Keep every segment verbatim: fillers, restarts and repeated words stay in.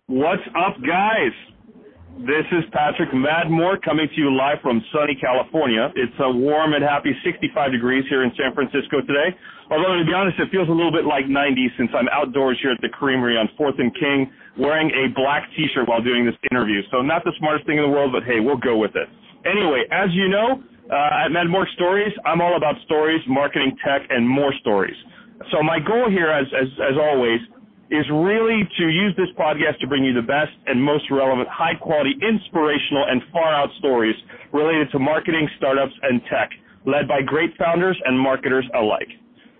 What's up, guys? This is Patrick Madmore coming to you live from sunny California. It's a warm and happy sixty-five degrees here in San Francisco today. Although, to be honest, it feels a little bit like ninety since I'm outdoors here at the Creamery on fourth and King wearing a black T-shirt while doing this interview. So not the smartest thing in the world, but hey, we'll go with it. Anyway, as you know, uh, at Madmore Stories, I'm all about stories, marketing, tech, and more stories. So my goal here, as, as, as always, is really to use this podcast to bring you the best and most relevant, high-quality, inspirational, and far-out stories related to marketing, startups, and tech, led by great founders and marketers alike.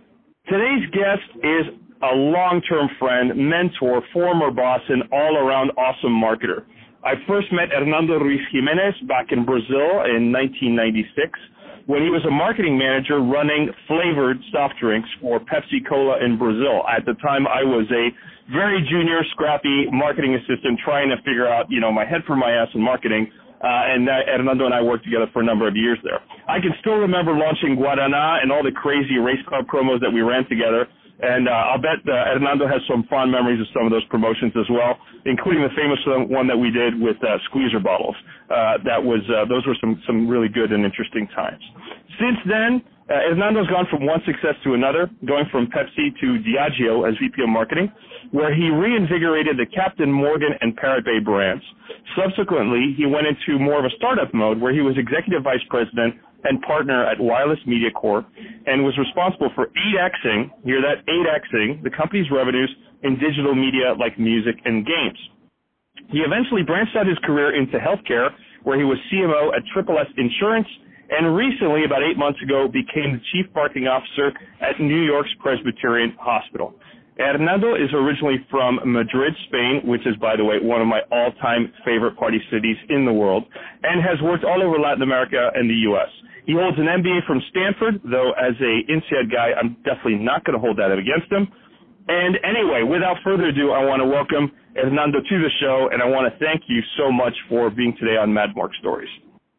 Today's guest is a long-term friend, mentor, former boss, and all-around awesome marketer. I first met Hernando Ruiz Jimenez back in Brazil in nineteen ninety-six when he was a marketing manager running flavored soft drinks for Pepsi Cola in Brazil. At the time, I was a very junior, scrappy marketing assistant trying to figure out, you know, my head from my ass in marketing, uh, and uh, Hernando and I worked together for a number of years there. I can still remember launching Guaraná and all the crazy race car promos that we ran together, and uh, I'll bet uh, Hernando has some fond memories of some of those promotions as well, including the famous one that we did with uh, squeezer bottles. Uh, that was uh, those were some some really good and interesting times. Since then, uh, Hernando's gone from one success to another, going from Pepsi to Diageo as V P of Marketing, where he reinvigorated the Captain Morgan and Parrot Bay brands. Subsequently, he went into more of a startup mode, where he was executive vice president and partner at Wireless Media Corp, and was responsible for eight Xing, hear that, eight Xing, the company's revenues in digital media like music and games. He eventually branched out his career into healthcare, where he was C M O at Triple S Insurance, and recently, about eight months ago, became the chief marketing officer at New York's Presbyterian Hospital. Hernando is originally from Madrid, Spain, which is, by the way, one of my all-time favorite party cities in the world, and has worked all over Latin America and the U S. He holds an M B A from Stanford, though as a INSEAD guy, I'm definitely not going to hold that against him. And anyway, without further ado, I want to welcome Hernando to the show, and I want to thank you so much for being today on Madmore Stories.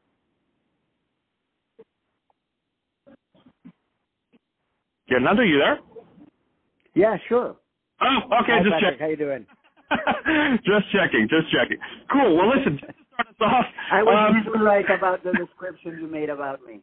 Hernando, you there? Yeah, sure. Oh, okay, Hi, just Patrick, checking. how you doing? just checking, just checking. Cool. Well, listen, just to start us off. I wasn't um, sure right about the description you made about me.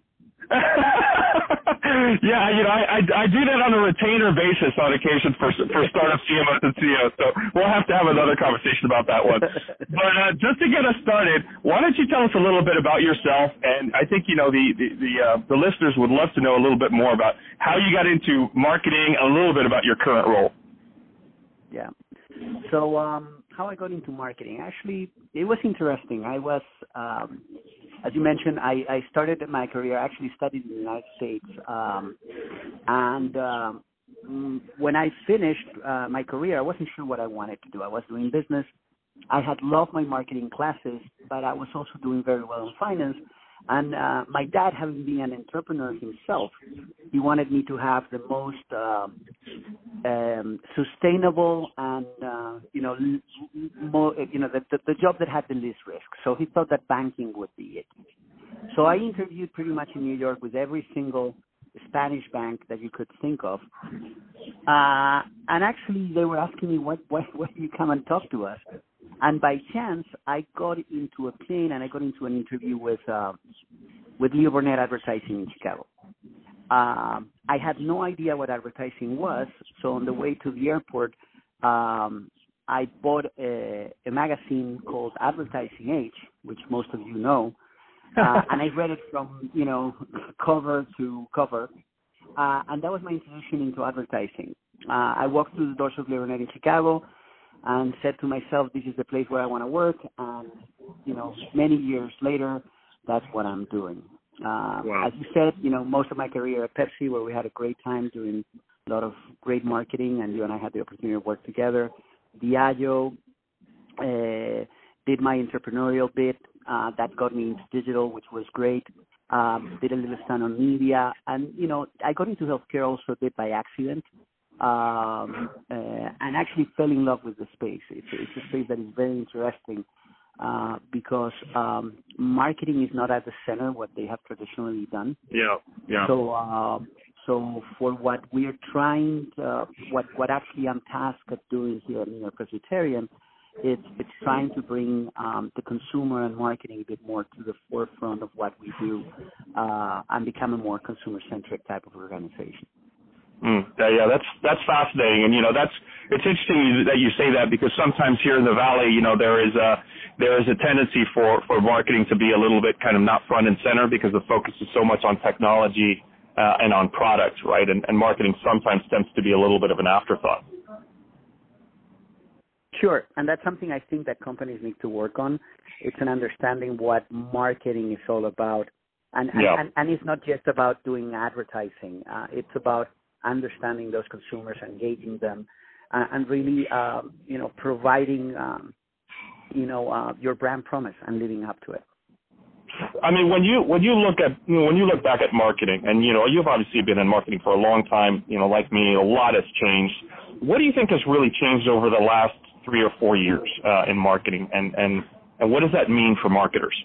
yeah, you know, I, I I do that on a retainer basis on occasion for for startup C M Os and C E Os. So we'll have to have another conversation about that one. But uh, just to get us started, why don't you tell us a little bit about yourself? And I think you know the the the, uh, the listeners would love to know a little bit more about how you got into marketing, a little bit about your current role. Yeah. So um, how I got into marketing? Actually, it was interesting. I was. Um, As you mentioned, I, I started my career, I actually studied in the United States. Um, and um, when I finished uh, my career, I wasn't sure what I wanted to do. I was doing business. I had loved my marketing classes, but I was also doing very well in finance. And uh, my dad, having been an entrepreneur himself, he wanted me to have the most uh, um, sustainable and, uh, you know, more, you know, the, the, the job that had the least risk. So he thought that banking would be it. So I interviewed pretty much in New York with every single Spanish bank that you could think of. Uh, and actually, they were asking me, what, why, why do you come and talk to us? And by chance, I got into a plane and I got into an interview with uh, with Leo Burnett Advertising in Chicago. Um, I had no idea what advertising was, so on the way to the airport, um, I bought a, a magazine called Advertising Age, which most of you know, uh, and I read it from, you know, cover to cover, uh, and that was my introduction into advertising. Uh, I walked through the doors of Leo Burnett in Chicago and said to myself, this is the place where I want to work, and, you know, many years later, that's what I'm doing. Uh, wow. As you said, you know, most of my career at Pepsi, where we had a great time doing a lot of great marketing, and you and I had the opportunity to work together. Diageo, uh, did my entrepreneurial bit. Uh, that got me into digital, which was great. Um, did a little stand on media. And, you know, I got into healthcare also a bit by accident, um, uh, and actually fell in love with the space. It's, it's a space that is very interesting. Uh, because um, marketing is not at the center what they have traditionally done. Yeah, yeah. So, uh, so for what we are trying, to, what what actually I'm tasked at doing here at New York Presbyterian, It's it's trying to bring um, the consumer and marketing a bit more to the forefront of what we do, uh, and become a more consumer-centric type of organization. Mm, yeah, yeah, that's that's fascinating, and you know that's it's interesting that you say that, because sometimes here in the Valley, you know, there is a there is a tendency for for marketing to be a little bit kind of not front and center, because the focus is so much on technology uh, and on product, right? And, and marketing sometimes tends to be a little bit of an afterthought. Sure, and that's something I think that companies need to work on. It's an understanding what marketing is all about, and and, Yeah. and, and it's not just about doing advertising. Uh, it's about understanding those consumers, engaging them, uh, and really, uh, you know, providing, um, you know, uh, your brand promise and living up to it. I mean, when you when you look at you know, when you look back at marketing, and you know, you've obviously been in marketing for a long time. You know, like me, a lot has changed. What do you think has really changed over the last three or four years uh, in marketing, and, and and what does that mean for marketers?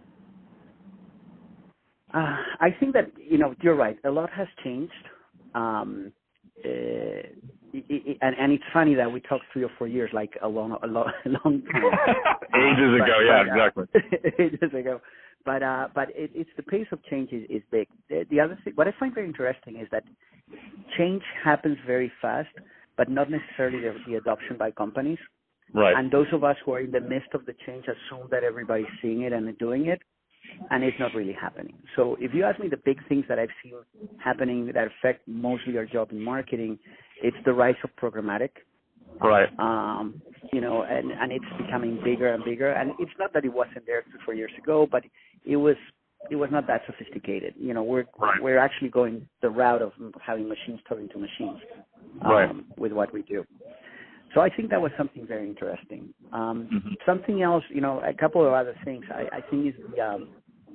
Uh, I think that, you know, you're right. A lot has changed. Um, uh, it, it, and, and it's funny that we talked three or four years, like a long, a long, a long time. Ages uh, ago, but, yeah, but, uh, exactly. ages ago. But uh, but it, it's the pace of change is, is big. The, the other thing, what I find very interesting is that change happens very fast, but not necessarily the, the adoption by companies. Right. And those of us who are in the midst of the change assume that everybody's seeing it and doing it, and it's not really happening. So if you ask me the big things that I've seen happening that affect mostly our job in marketing, it's the rise of programmatic. Right. Um, you know, and, and it's becoming bigger and bigger. And it's not that it wasn't there three, four years ago, but it was it was not that sophisticated. You know, we're right. we're actually going the route of having machines talking to machines um, right. with what we do. So I think that was something very interesting. Um, mm-hmm. Something else, you know, a couple of other things I, I think is the um,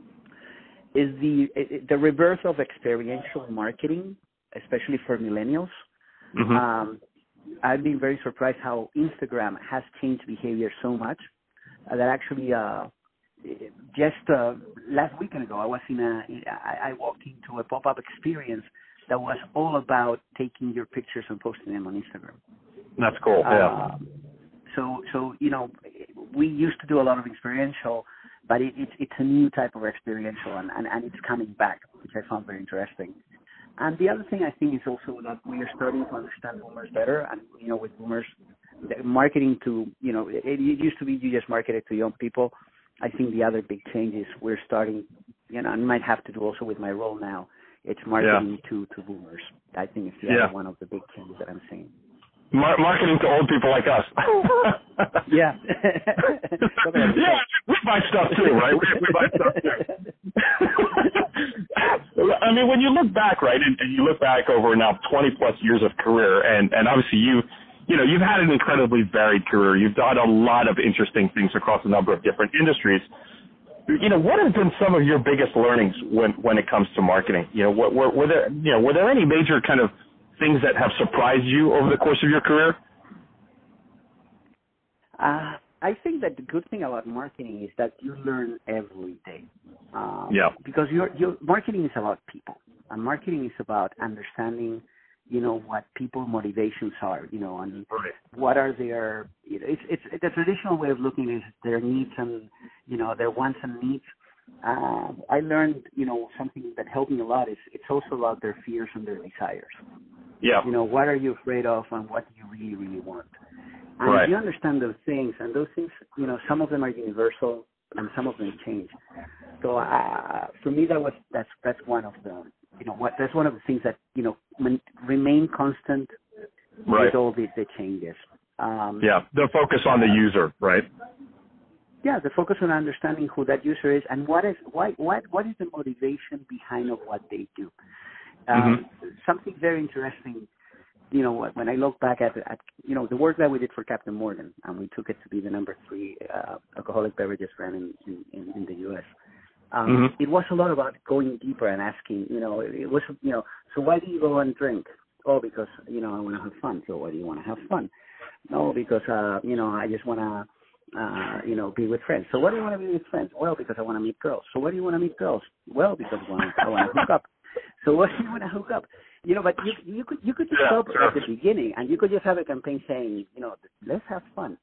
is the the rebirth of experiential marketing, especially for millennials. Mm-hmm. Um, I've been very surprised how Instagram has changed behavior so much uh, that actually uh, just uh, last weekend ago I was in a I, I walked into a pop-up experience that was all about taking your pictures and posting them on Instagram. That's cool. Yeah. Uh, so, so you know, we used to do a lot of experiential, but it, it's it's a new type of experiential, and, and, and it's coming back, which I found very interesting. And the other thing I think is also that we are starting to understand boomers better, and you know, with boomers, the marketing to you know, it, it used to be you just marketed to young people. I think the other big change is we're starting, you know, and might have to do also with my role now. It's marketing yeah. to to boomers. I think it's the yeah. other one of the big changes that I'm seeing. Mar- marketing to old people like us. yeah. yeah, we buy stuff too, right? We, we buy stuff too. I mean, when you look back, right, and, and you look back over now twenty plus years of career, and, and obviously you, you know, you've had an incredibly varied career. You've done a lot of interesting things across a number of different industries. You know, what have been some of your biggest learnings when, when it comes to marketing? You know, were, were, were there, you know, were there any major kind of things that have surprised you over the course of your career? Uh, I think that the good thing about marketing is that you learn every day. Um, yeah. Because your your marketing is about people, and marketing is about understanding, you know, what people's motivations are, you know, and right. what are their. You know, it's it's the traditional way of looking is their needs and you know their wants and needs. Uh, I learned, you know, something that helped me a lot is it's also about their fears and their desires. Yeah. You know, what are you afraid of and what do you really, really want? And right. if you understand those things, and those things, you know, some of them are universal and some of them change. So uh, for me, that was that's that's one of the, you know, what that's one of the things that, you know, man, remain constant right. with all the, the changes. Um, yeah, the focus on the user, right? Yeah, the focus on understanding who that user is and what is why what what is the motivation behind of what they do. Um, mm-hmm. Something very interesting, you know, when I look back at, at, you know, the work that we did for Captain Morgan, and we took it to be the number three uh, alcoholic beverages brand in, in, in the U S. Um, mm-hmm. It was a lot about going deeper and asking, you know, it was, you know, so why do you go and drink? Oh, because, you know, I want to have fun. So why do you want to have fun? No, because, uh, you know, I just want to, uh, you know, be with friends. So why do you want to be with friends? Well, because I want to meet girls. So why do you want to meet girls? Well, because I want to, I want to hook up. So what do you want to hook up? You know, but you you could you could just yeah, stop sure. at the beginning, and you could just have a campaign saying, you know, let's have fun.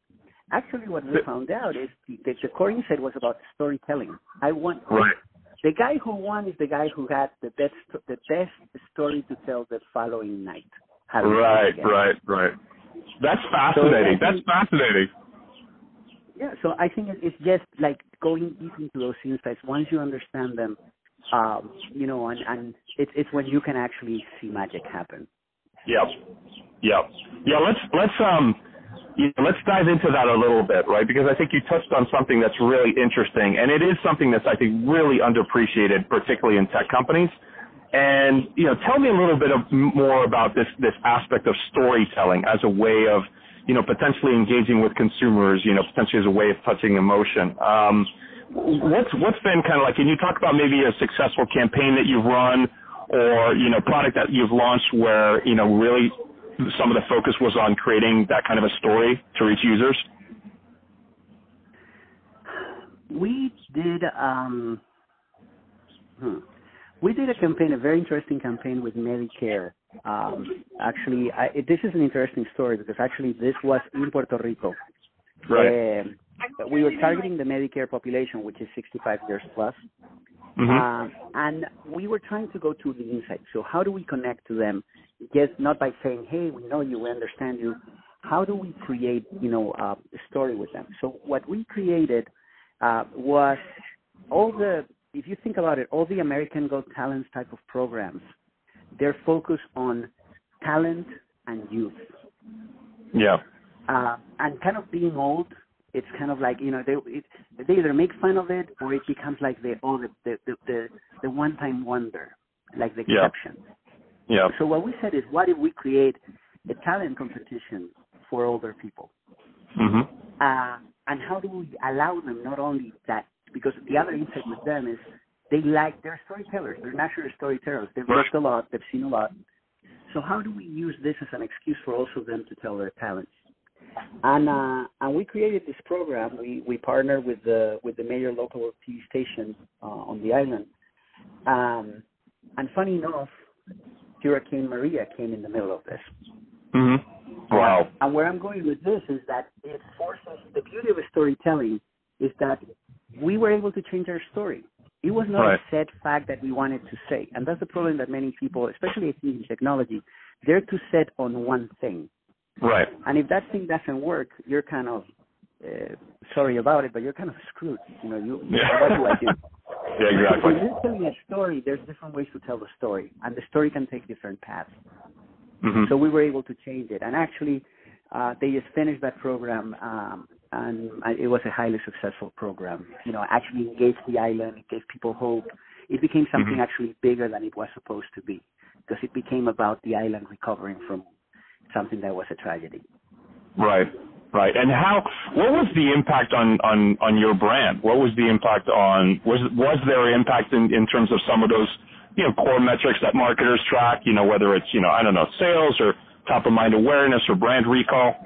Actually, what we found out is the, the core insight was about storytelling. I want Right. the guy who won is the guy who had the best the best story to tell the following night. Right, right, right. That's fascinating. So That's fascinating. Yeah, so I think it's just like going deep into those insights. Once you understand them, um, you know, and, and it's it's when you can actually see magic happen. Yep. Yep. Yeah. Let's let's um, you know, let's dive into that a little bit, right? Because I think you touched on something that's really interesting, and it is something that's I think really underappreciated, particularly in tech companies. And you know, tell me a little bit of, more about this this aspect of storytelling as a way of, you know, potentially engaging with consumers, you know, potentially as a way of touching emotion. Um, what's what's been kind of like? Can you talk about maybe a successful campaign that you've run, or you know, product that you've launched where you know really some of the focus was on creating that kind of a story to reach users? We did. Um, hmm. We did a campaign, a very interesting campaign with Medicare. Um, actually, I, it, this is an interesting story because actually this was in Puerto Rico. Right. Um, we were targeting the Medicare population, which is sixty-five years plus. Mm-hmm. Um, and we were trying to go to the insight. So how do we connect to them? Just not by saying, hey, we know you, we understand you. How do we create, you know, uh, a story with them? So what we created uh, was all the, if you think about it, all the American Got Talent type of programs, they're focused on talent and youth. Yeah. Uh, and kind of being old, it's kind of like, you know, they it, they either make fun of it or it becomes like the oh, the the the, the, the one-time wonder, like the exception. Yeah. Yeah. So what we said is, what if we create a talent competition for older people? Mm-hmm. Uh, and how do we allow them not only that, because the other insight with them is they like, they're storytellers, they're natural storytellers. They've Right. worked a lot, they've seen a lot. So how do we use this as an excuse for also them to tell their talents? And uh, and we created this program. We we partnered with the with the major local T V station uh, on the island. Um, and funny enough, Hurricane Maria came in the middle of this. Mm-hmm. Wow. Uh, and where I'm going with this is that it forces, the beauty of storytelling is that we were able to change our story. It was not Right. a set fact that we wanted to say. And that's the problem that many people, especially I think in technology, they're too set on one thing. Right. And if that thing doesn't work, you're kind of, uh, sorry about it, but you're kind of screwed. You know, you, Yeah. what do I do? Yeah, exactly. When you're telling a story, there's different ways to tell the story, and the story can take different paths. Mm-hmm. So we were able to change it. And actually, uh, they just finished that program, um, and it was a highly successful program. You know, actually engaged the island, it gave people hope. It became something Mm-hmm. actually bigger than it was supposed to be, because it became about the island recovering from something that was a tragedy. Right, right. And how? What was the impact on, on, on your brand? What was the impact on? Was was there impact in, in terms of some of those, you know, core metrics that marketers track? You know, whether it's, you know, I don't know, sales or top of mind awareness or brand recall.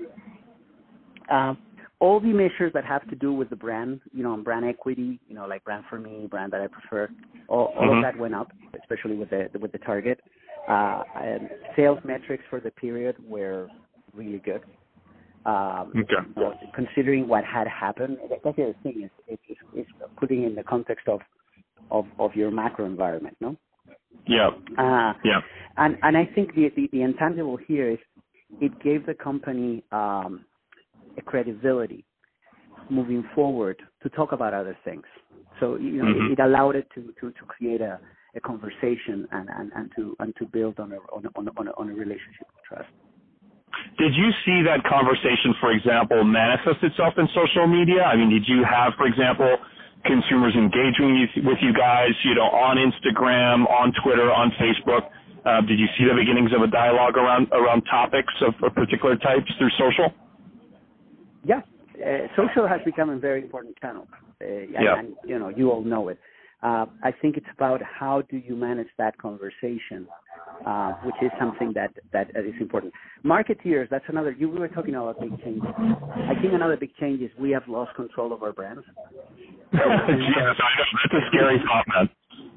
Uh, all the measures that have to do with the brand, you know, and brand equity, you know, like brand for me, brand that I prefer, all, all Mm-hmm. of that went up, especially with the with the target. Uh, and sales metrics for the period were really good. Um, Okay. you know, considering what had happened, that's the other thing is it's, it's, it's putting in the context of, of, of your macro environment, no? Yeah. Uh, Yeah. and and I think the, the, the intangible here is it gave the company um, a credibility moving forward to talk about other things. So you know, Mm-hmm. it, it allowed it to, to, to create a, a conversation and, and, and to and to build on a on a, on a, on a relationship of trust. Did you see that conversation, for example, manifest itself in social media? I mean, did you have, for example, consumers engaging with you guys, you know, on Instagram, on Twitter, on Facebook? Uh, did you see the beginnings of a dialogue around around topics of, of particular types through social? Yeah, uh, social has become a very important channel, uh, and, Yeah. and you know you all know it. Uh, I think it's about how do you manage that conversation, uh, which is something that, that is important. Marketeers, that's another, you we were talking about big changes. I think another big change is we have lost control of our brands. Yes, I know. That's a scary thought, man.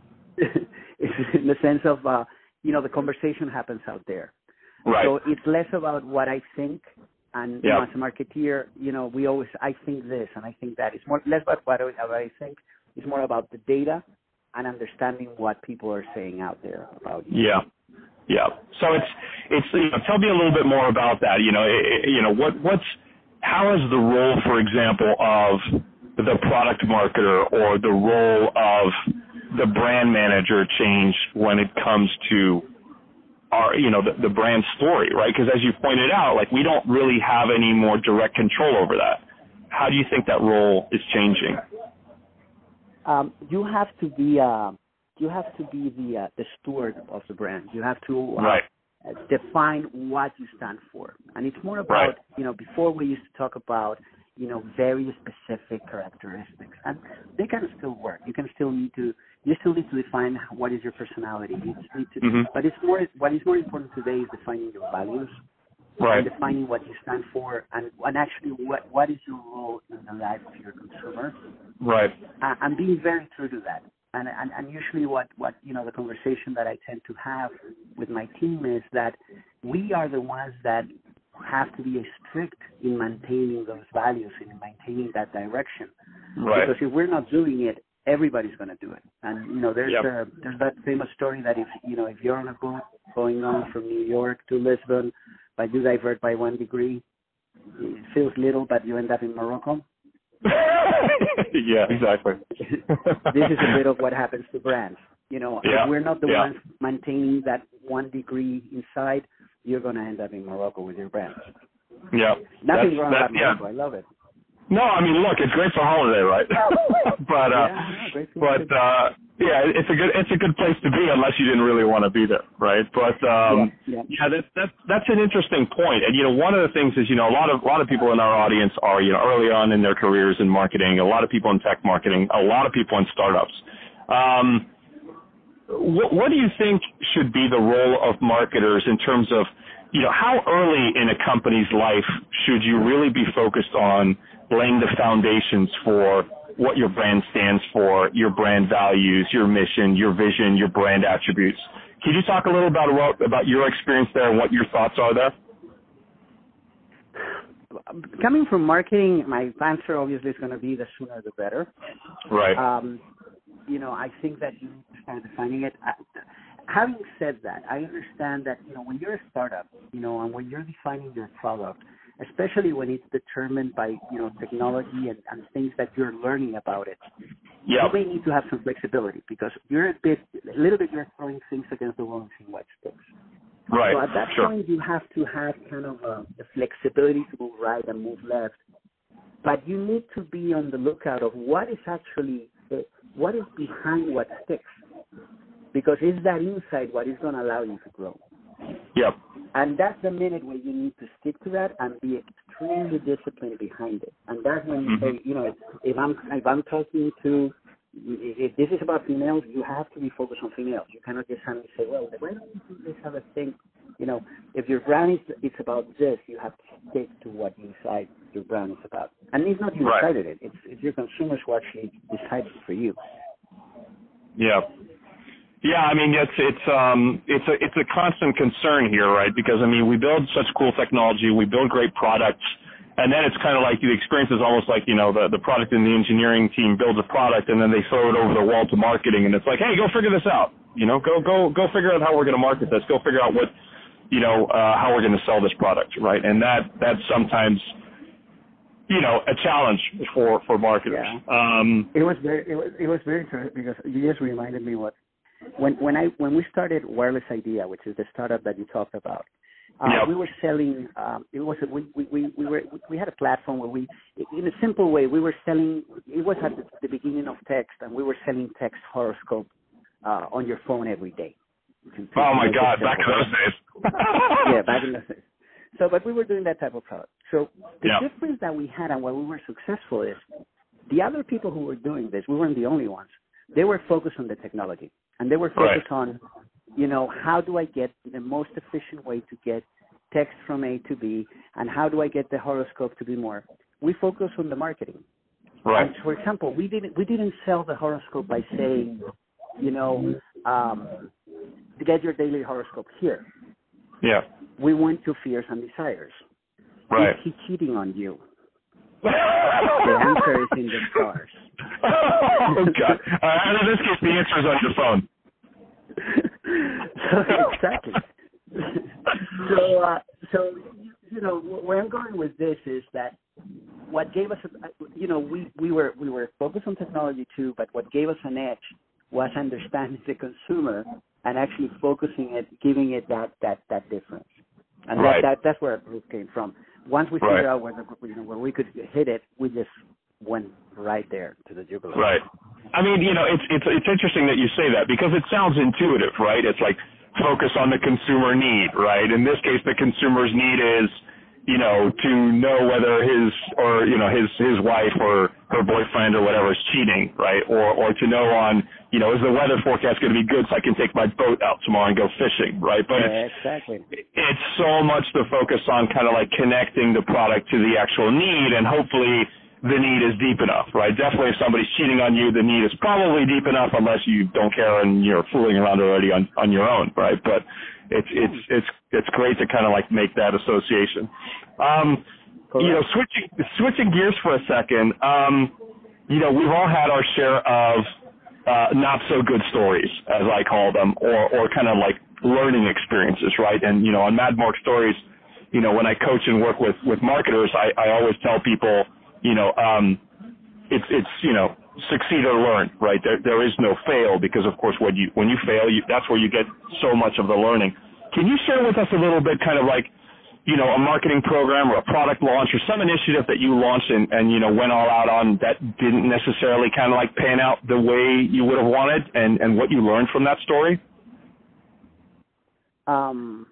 In the sense of, uh, you know, the conversation happens out there. Right. So it's less about what I think And Yeah. you know, as a marketeer, you know, we always, I think this and I think that. It's more less about what I, what I think. It's more about the data and understanding what people are saying out there about you. Yeah. Yeah. So it's, it's, you know, tell me a little bit more about that. You know, it, you know, what, what's, how is the role, for example, of the product marketer or the role of the brand manager changed when it comes to our, you know, the, the brand story, right? Because as you pointed out, like, we don't really have any more direct control over that. How do you think that role is changing? Um, you have to be, uh, you have to be the uh, the steward of the brand. You have to uh, Right. define what you stand for, and it's more about, Right. you know, before we used to talk about, you know, very specific characteristics, and they can still work. You can still need to, you still need to define what is your personality. You just need to, Mhm. but it's more, what is more important today is defining your values, Right. and defining what you stand for, and, and actually what what is your role in the life of your consumer, Right. uh, and being very true to that. And, and and usually what what you know the conversation that I tend to have with my team is that we are the ones that have to be strict in maintaining those values and in maintaining that direction. Right. Because if we're not doing it, everybody's going to do it. And you know, there's Yep. a, there's that famous story that if you know if you're on a boat going on from New York to Lisbon, but you divert by one degree, it feels little, but you end up in Morocco. Yeah, exactly. This is a bit of what happens to brands. You know, Yeah. if we're not the Yeah. ones maintaining that one degree inside, you're going to end up in Morocco with your brands. Yeah. Nothing That's- wrong that- about Morocco. I love it. No, I mean, look, it's great for holiday, right? but uh, Yeah, no, great for but uh, yeah, it's a good it's a good place to be unless you didn't really want to be there, right? But um, Yeah, yeah. yeah, that's that's that's an interesting point. And you know, one of the things is, you know, a lot of a lot of people in our audience are, you know, early on in their careers in marketing. A lot of people in tech marketing. A lot of people in startups. Um, what, what do you think should be the role of marketers in terms of, you know, how early in a company's life should you really be focused on laying the foundations for what your brand stands for, your brand values, your mission, your vision, your brand attributes? Can you talk a little about about, about your experience there and what your thoughts are there? Coming from marketing, my answer obviously is going to be the sooner the better. Right. Um, you know, I think that you need to start defining it. I, having said that, I understand that, you know, when you're a startup, you know, and when you're defining your product, especially when it's determined by, you know, technology and, and things that you're learning about it, Yeah. you may need to have some flexibility because you're a bit, a little bit, you're throwing things against the wall and seeing what sticks. Right. So at that Sure. point, you have to have kind of uh, the flexibility to move right and move left. But you need to be on the lookout of what is actually, uh, what is behind what sticks. Because it's that inside what is going to allow you to grow. Yep. And that's the minute where you need to stick to that and be extremely disciplined behind it. And that's when you Mm-hmm. say, you know, if I'm if I'm talking to, if this is about females, you have to be focused on females. You cannot just suddenly say, well, why don't you do this other thing? You know, if your brand is it's about this, you have to stick to what you decide your brand is about. And it's not you Right. decided it; it's it's your consumers who actually decided for you. Yeah. Yeah, I mean, it's it's um it's a it's a constant concern here, right? Because I mean, we build such cool technology, we build great products, and then it's kind of like the experience is almost like, you know, the the product and the engineering team builds a product and then they throw it over the wall to marketing, and it's like, hey, go figure this out. You know, go go go figure out how we're going to market this. Go figure out what, you know, uh, how we're going to sell this product, right? And that that's sometimes, you know, a challenge for for marketers. Yeah. Um, It was very it was it was very interesting because you just reminded me what when when I when we started Wireless Idea, which is the startup that you talked about. Uh, Yep. We were selling. Um, it was a, we, we we we were we had a platform where we, in a simple way, we were selling. It was at the, the beginning of text, and we were selling text horoscope uh, on your phone every day. To, to oh my make it God, simple. back in those days. Yeah, back in the days. So, but we were doing that type of product. So the Yeah. difference that we had and why we were successful is the other people who were doing this, we weren't the only ones. They were focused on the technology, and they were focused Right. on, you know, how do I get the most efficient way to get text from A to B, and how do I get the horoscope to be more? We focus on the marketing. Right. And for example, we didn't we didn't sell the horoscope by saying, you know, um, to get your daily horoscope here. Yeah. We went to fears and desires. Right. Is he cheating on you? The answer is in the stars. Oh, God. Uh, and in this case, the answer is on your phone. So, exactly. so, uh, so you know, where I'm going with this is that what gave us, a, you know, we, we were we were focused on technology too, but what gave us an edge was understanding the consumer and actually focusing it, giving it that that that difference, and right. that, that that's where our group came from. Once we right. figured out where the, you know, where we could hit it, we just went right there to the jugular. Right. I mean, you know, it's it's it's interesting that you say that because it sounds intuitive, right? It's like focus on the consumer need, right? In this case, the consumer's need is, you know, to know whether his or you know his his wife or her boyfriend or whatever is cheating, right? Or or to know on, you know, is the weather forecast going to be good so I can take my boat out tomorrow and go fishing, right? But yeah, it's, exactly. it's so much the focus on kind of like connecting the product to the actual need, and hopefully the need is deep enough, right? Definitely if somebody's cheating on you, the need is probably deep enough unless you don't care and you're fooling around already on, on your own, right? But it's it's it's it's great to kind of like make that association. Um, you know, switching switching gears for a second, um, you know, we've all had our share of uh, not so good stories, as I call them, or or kind of like learning experiences, right? And you know, on Mad Mark Stories, you know, when I coach and work with with marketers, I, I always tell people, you know, um, it's, it's, you know, succeed or learn, right? There, there is no fail because, of course, when you, when you fail, you, that's where you get so much of the learning. Can you share with us a little bit kind of like, you know, a marketing program or a product launch or some initiative that you launched and, and, you know, went all out on that didn't necessarily kind of like pan out the way you would have wanted and, and what you learned from that story? Um,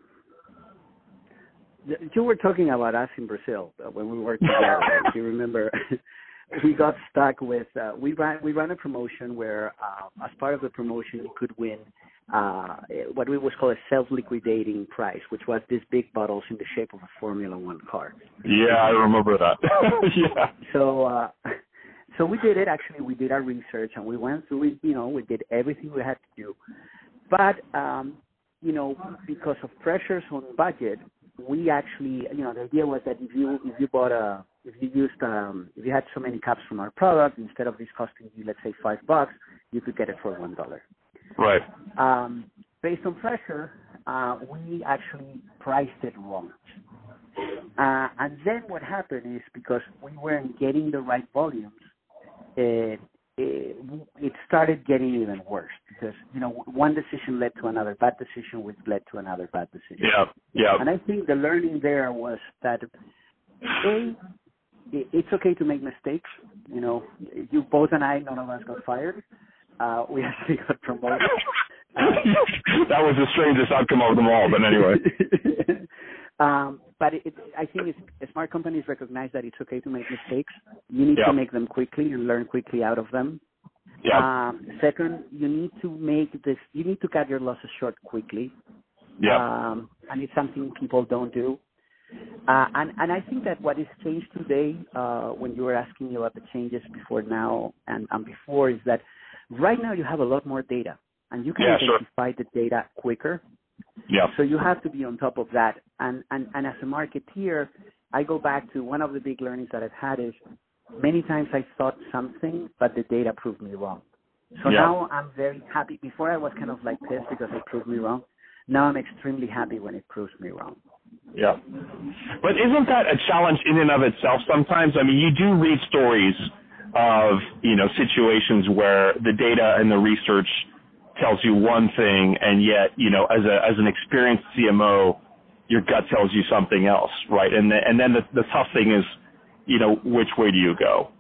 You were talking about us in Brazil uh, when we worked together. If you remember, we got stuck with uh, we ran we ran a promotion where, uh, as part of the promotion, you could win uh, what we was called a self-liquidating prize, which was these big bottles in the shape of a Formula One car. Yeah, I remember that. Yeah. So, uh, so we did it. Actually, we did our research and we went through it. You know, we did everything we had to do, but um, you know, because of pressures on budget. We actually, you know, the idea was that if you if you bought a if you used um, if you had so many cups from our product, instead of this costing you, let's say five bucks, you could get it for one dollar. Right. Um, based on pressure, uh, we actually priced it wrong. Uh, and then what happened is because we weren't getting the right volumes, it, it, it started getting even worse because, you know, one decision led to another bad decision, which led to another bad decision. Yeah, yeah. And I think the learning there was that, A, it's okay to make mistakes. You know, you both and I, none of us got fired. Uh, we actually got promoted. Uh, that was the strangest outcome of them all, but anyway. um, but it, I think it's, smart companies recognize that it's okay to make mistakes. You need yeah. to make them quickly and learn quickly out of them. Yeah. Um, second, you need to make this. You need to cut your losses short quickly. Yeah. Um, and it's something people don't do. Uh, and, and I think that what is changed today, uh, when you were asking me about the changes before now and, and before, is that right now you have a lot more data, and you can yeah, identify sure. the data quicker. Yeah. So you have to be on top of that. And, and, and as a marketeer, I go back to one of the big learnings that I've had is many times I thought something, but the data proved me wrong. So yeah. now I'm very happy. Before I was kind of like pissed because it proved me wrong. Now I'm extremely happy when it proves me wrong. Yeah. But isn't that a challenge in and of itself sometimes? I mean, you do read stories of, you know, situations where the data and the research tells you one thing, and yet, you know, as a as an experienced C M O, your gut tells you something else, right? And the, and then the, the tough thing is, you know, which way do you go?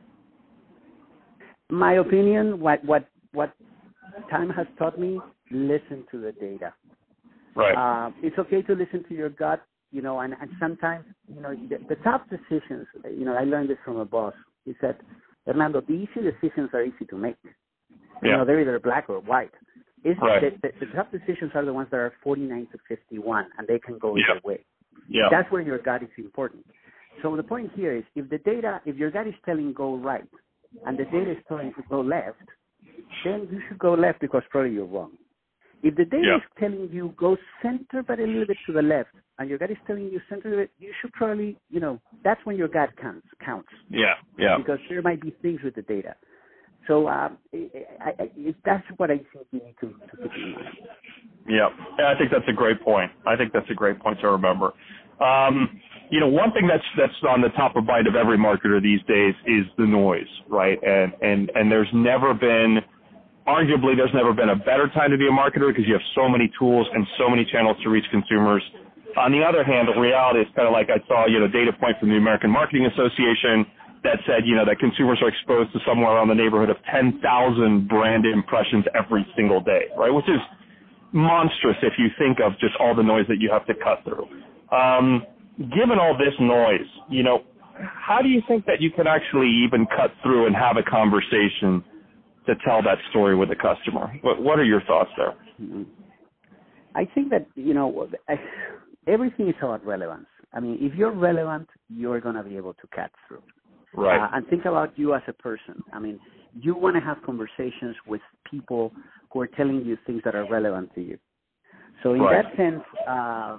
My opinion, what what what time has taught me, listen to the data. Right. Uh, it's okay to listen to your gut, you know, and, and sometimes, you know, the, the tough decisions, you know, I learned this from a boss. He said, Hernando, the easy decisions are easy to make. You yeah. know, they're either black or white. It's, right. the, the, the tough decisions are the ones that are forty-nine to fifty-one, and they can go yeah. either way. Yeah. That's where your gut is important. So the point here is, if the data, if your gut is telling go right, and the data is telling to go left, then you should go left because probably you're wrong. If the data yeah. is telling you go center but a little bit to the left, and your gut is telling you center it, you should probably, you know, that's when your gut counts. counts. Yeah, yeah. Because there might be things with the data. So um, I, I, I, that's what I think you need to, to keep in mind. Yeah. yeah, I think that's a great point. I think that's a great point to remember. Um, you know, one thing that's that's on the top of mind of every marketer these days is the noise, right? And and and there's never been, arguably, there's never been a better time to be a marketer because you have so many tools and so many channels to reach consumers. On the other hand, the reality is kind of like I saw, you know, data point from the American Marketing Association that said, you know, that consumers are exposed to somewhere around the neighborhood of ten thousand brand impressions every single day, right? Which is monstrous if you think of just all the noise that you have to cut through. Um, given all this noise, you know, how do you think that you can actually even cut through and have a conversation to tell that story with the customer? What, what are your thoughts there? I think that, you know, everything is about relevance. I mean, if you're relevant, you're going to be able to cut through. Right. Uh, and think about you as a person. I mean, you want to have conversations with people who are telling you things that are relevant to you. So in right. that sense, uh,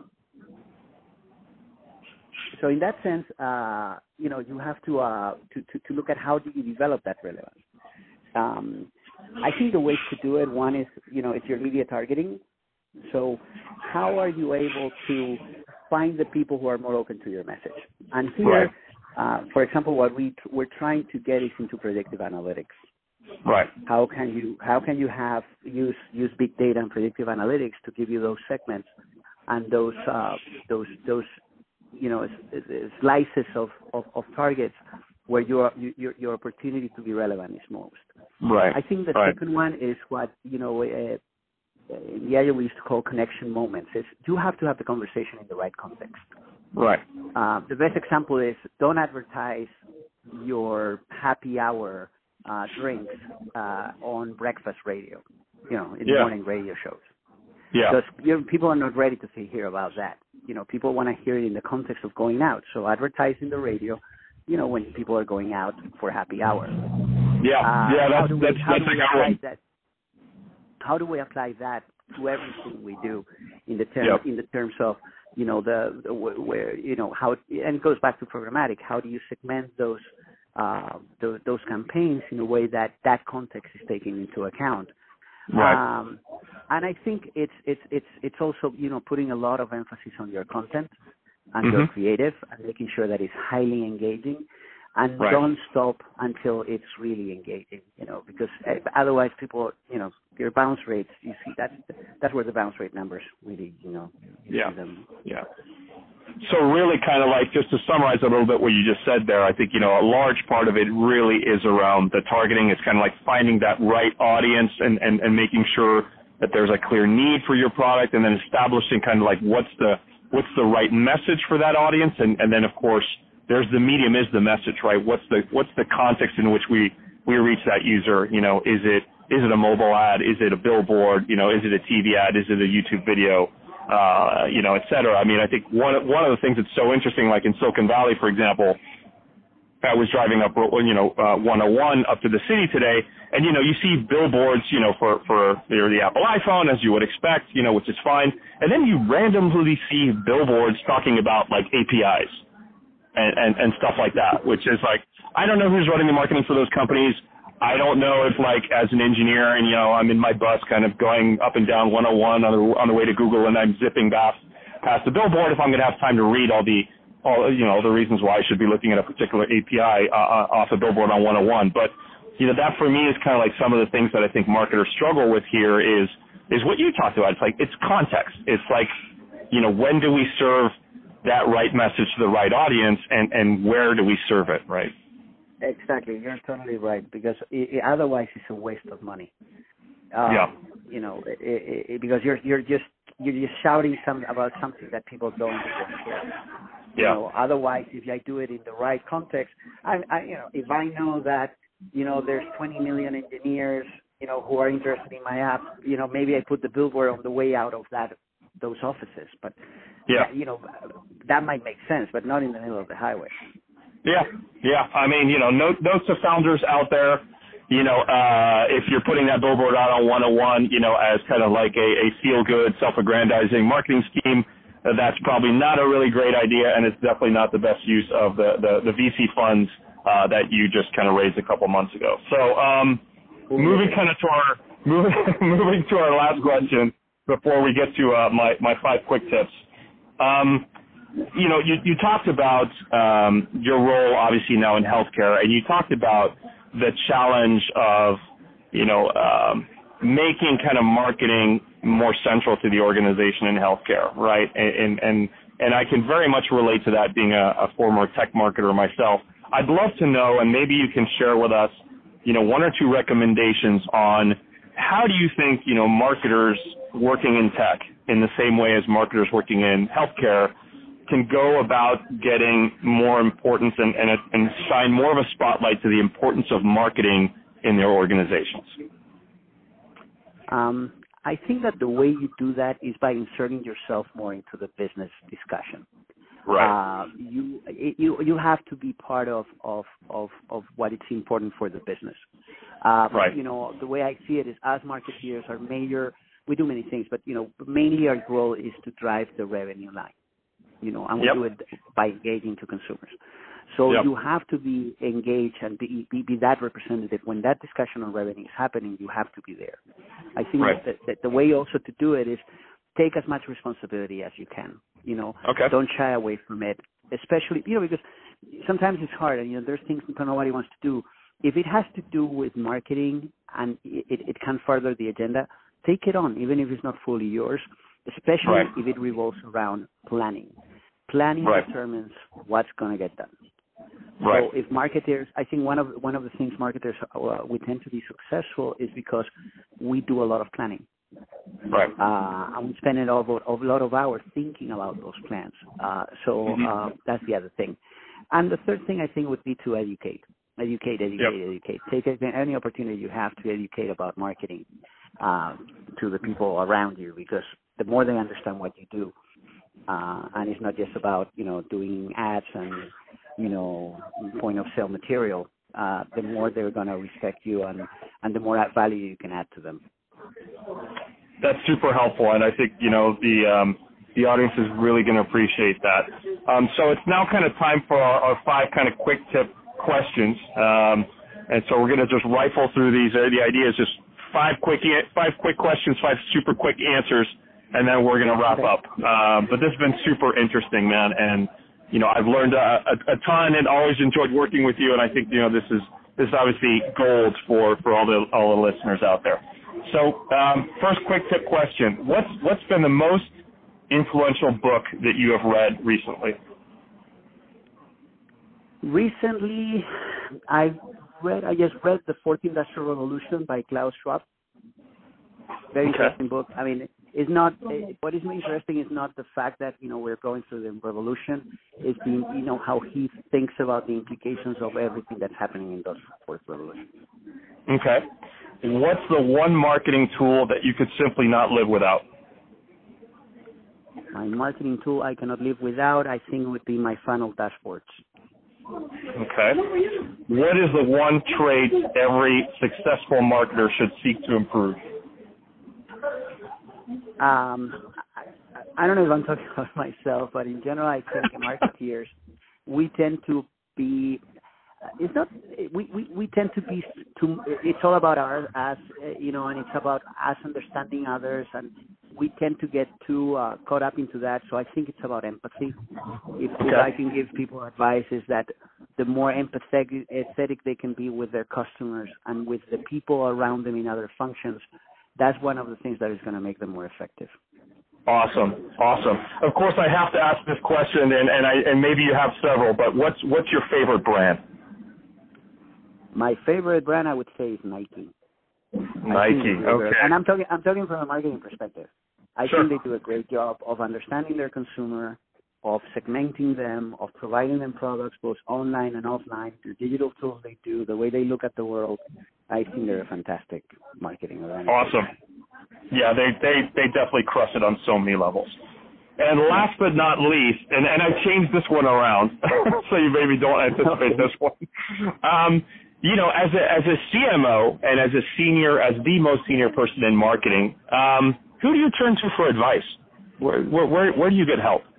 so in that sense, uh, you know, you have to, uh, to, to to look at how do you develop that relevance. Um, I think the ways to do it, one is, you know, it's your media targeting. So how are you able to find the people who are more open to your message? And here, right. uh, for example, what we t- we're trying to get is into predictive analytics. Right. How can you how can you have use use big data and predictive analytics to give you those segments and those uh, those those you know slices of, of, of targets where your your your opportunity to be relevant is most. Right. I think the right. second one is what you know. Uh, in the area we used to call connection moments. Is you have to have the conversation in the right context. Right. Uh, the best example is don't advertise your happy hour uh, drinks uh, on breakfast radio, you know, in yeah. the morning radio shows. Yeah. Because you're, people are not ready to hear about that. You know, people want to hear it in the context of going out. So advertise in the radio, you know, when people are going out for happy hour. Yeah. Uh, yeah. That's we, that's, that's a good one. That? How do we apply that to everything we do in the term, yep. in the terms of, you know, the, the where, you know, how, and it goes back to programmatic. How do you segment those, uh, those, those campaigns in a way that that context is taken into account? Right. Um, and I think it's, it's, it's, it's also, you know, putting a lot of emphasis on your content and mm-hmm. your creative and making sure that it's highly engaging. And right. don't stop until it's really engaging, you know, because otherwise people, you know, your bounce rates, you see, that's, that's where the bounce rate numbers really, you know, you yeah. see them. Yeah. So really kind of like, just to summarize a little bit what you just said there, I think, you know, a large part of it really is around the targeting. It's kind of like finding that right audience and, and, and making sure that there's a clear need for your product, and then establishing kind of like what's the, what's the right message for that audience. And, and then, of course, there's the medium is the message, right? What's the what's the context in which we, we reach that user? You know, is it is it a mobile ad? Is it a billboard? You know, is it a T V ad? Is it a YouTube video? Uh, you know, et cetera. I mean, I think one one of the things that's so interesting, like in Silicon Valley, for example, I was driving up, you know, uh, one oh one up to the city today, and you know, you see billboards, you know, for for the Apple iPhone, as you would expect, you know, which is fine, and then you randomly see billboards talking about like A P Is. And, and, and stuff like that, which is like, I don't know who's running the marketing for those companies. I don't know if, like, as an engineer, and, you know, I'm in my bus kind of going up and down one oh one on the, on the way to Google, and I'm zipping past, past the billboard, if I'm going to have time to read all the, all, you know, the reasons why I should be looking at a particular A P I uh, off a billboard on one oh one. But, you know, that for me is kind of like some of the things that I think marketers struggle with here is, is what you talked about. It's like, it's context. It's like, you know, when do we serve that right message to the right audience, and, and where do we serve it, right? Exactly. You're totally right, because it, it, otherwise it's a waste of money. Um, yeah. You know, it, it, it, because you're you're just you're just shouting some about something that people don't care. You yeah. know, otherwise, if I do it in the right context, I, I you know, if I know that you know there's twenty million engineers, you know, who are interested in my app, you know, maybe I put the billboard on the way out of that those offices, but. Yeah. You know, that might make sense, but not in the middle of the highway. Yeah, yeah. I mean, you know, note, notes to founders out there, you know, uh, if you're putting that billboard out on one oh one, you know, as kind of like a, a feel-good, self-aggrandizing marketing scheme, that that's probably not a really great idea, and it's definitely not the best use of the, the, the V C funds uh, that you just kind of raised a couple months ago. So um, moving kind of to our moving moving to our last question before we get to uh, my my five quick tips. Um, you know, you, you talked about um, your role obviously now in healthcare, and you talked about the challenge of you know um, making kind of marketing more central to the organization in healthcare, right? And and and I can very much relate to that, being a, a former tech marketer myself. I'd love to know, and maybe you can share with us, you know, one or two recommendations on how do you think, you know, marketers working in tech in the same way as marketers working in healthcare can go about getting more importance and, and, and shine more of a spotlight to the importance of marketing in their organizations? Um, I think that the way you do that is by inserting yourself more into the business discussion. Right. Uh, you you you have to be part of of of, of what is important for the business. Uh, right. You know, the way I see it is, as marketeers, our major we do many things, but you know, mainly our goal is to drive the revenue line. You know, and we yep. do it by engaging to consumers. So yep. you have to be engaged and be, be be that representative. When that discussion on revenue is happening, you have to be there. I think right. that, that the way also to do it is take as much responsibility as you can. You know, okay. don't shy away from it, especially, you know, because sometimes it's hard and, you know, there's things that nobody wants to do. If it has to do with marketing and it, it can further the agenda, take it on, even if it's not fully yours, especially right. if it revolves around planning. Planning right. determines what's going to get done. Right. So if marketers, I think one of one of the things marketers uh, we tend to be successful is because we do a lot of planning. Right. Uh, and we spend a lot, of, a lot of hours thinking about those plans. Uh, so mm-hmm. uh, that's the other thing. And the third thing I think would be to educate, educate, educate, yep. educate. Take any opportunity you have to educate about marketing uh, to the people around you, because the more they understand what you do, uh, and it's not just about, you know, doing ads and, you know, point of sale material, uh, the more they're going to respect you and, and the more value you can add to them. That's super helpful, and I think, you know, the um, the audience is really going to appreciate that. Um, so it's now kind of time for our, our five kind of quick tip questions, um, and so we're going to just rifle through these. Uh, the idea is just five quick five quick questions, five super quick answers, and then we're going to wrap up. Um, but this has been super interesting, man, and you know, I've learned a, a, a ton and always enjoyed working with you, and I think, you know, this is this is obviously gold for, for all the all the listeners out there. So, um, first quick tip question: What's what's been the most influential book that you have read recently? Recently, I read I just read The Fourth Industrial Revolution by Klaus Schwab. Very okay. interesting book. I mean, it's not what is interesting is not the fact that, you know, we're going through the revolution. It's the, you know, how he thinks about the implications of everything that's happening in the fourth revolution. Okay. What's the one marketing tool that you could simply not live without? My marketing tool I cannot live without, I think, would be my funnel dashboards. Okay. What is the one trait every successful marketer should seek to improve? Um, I, I don't know if I'm talking about myself, but in general, I think marketeers, we tend to be, it's not, we, we, we tend to be, too, it's all about our, us, you know, and it's about us understanding others, and we tend to get too uh, caught up into that. So I think it's about empathy. If, okay. if I can give people advice, is that the more empathetic, empathetic they can be with their customers and with the people around them in other functions, that's one of the things that is going to make them more effective. Awesome, awesome. Of course, I have to ask this question, and, and I and maybe you have several, but what's what's your favorite brand? My favorite brand, I would say, is Nike. Nike, okay. And I'm talking I'm talking from a marketing perspective. I sure. think they do a great job of understanding their consumer, of segmenting them, of providing them products both online and offline, the digital tools they do, the way they look at the world. I think they're a fantastic marketing organization. Awesome. Yeah, they, they, they definitely crush it on so many levels. And last but not least, and, and I changed this one around, so you maybe don't anticipate this one. Um, you know, as a, as a C M O and as a senior, as the most senior person in marketing, um, who do you turn to for advice? Where, where, where, where do you get help?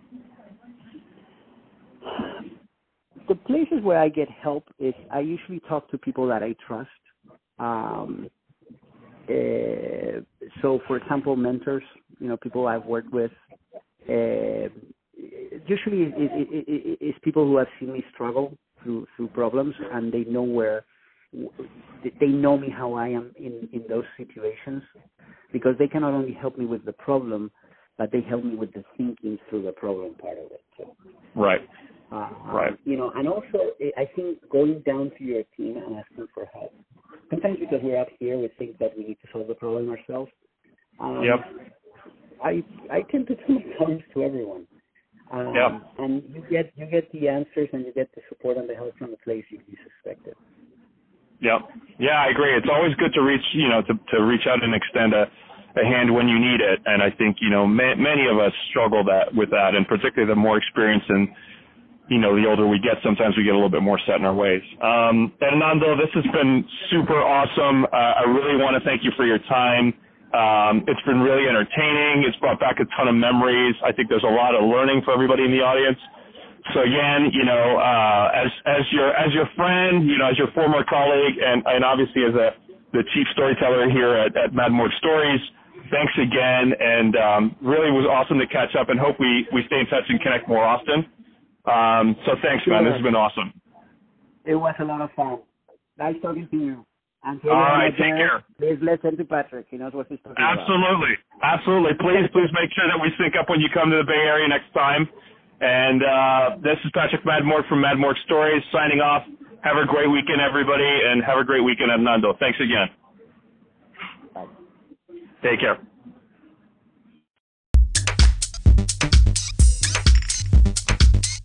The places where I get help is I usually talk to people that I trust. Um, uh, so, for example, mentors, you know, people I've worked with. Uh, usually, it, it, it, it's people who have seen me struggle through through problems, and they know where they know me how I am in, in those situations, because they can not only help me with the problem, but they help me with the thinking through the problem part of it too. Right. Uh, right. Um, you know, and also I think going down to your team and asking for help. Sometimes because we're up here, we think that we need to solve the problem ourselves. Um, yep. I I tend to tell my problems to everyone. Um, yep. And you get you get the answers and you get the support and the help from the place you, you suspected. Yep. Yeah, I agree. It's always good to reach, you know, to, to reach out and extend a, a hand when you need it. And I think, you know, ma- many of us struggle that with that, and particularly the more experience and, you know, the older we get, sometimes we get a little bit more set in our ways. Um, Hernando, this has been super awesome. Uh, I really want to thank you for your time. Um, it's been really entertaining. It's brought back a ton of memories. I think there's a lot of learning for everybody in the audience. So again, you know, uh, as as your as your friend, you know, as your former colleague, and, and obviously as a the chief storyteller here at, at Mad Morgue Stories, thanks again, and um, really was awesome to catch up. And hope we we stay in touch and connect more often. Um, so thanks, man. This has been awesome. It was a lot of fun. Nice talking to you. And all right, take care. Please listen to Patrick. He knows what he's talking Absolutely. about. Absolutely. Please, please make sure that we sync up when you come to the Bay Area next time. And uh, this is Patrick Mad Morgue from Mad Morgue Stories signing off. Have a great weekend, everybody, and have a great weekend, Hernando. Thanks again. Bye. Take care.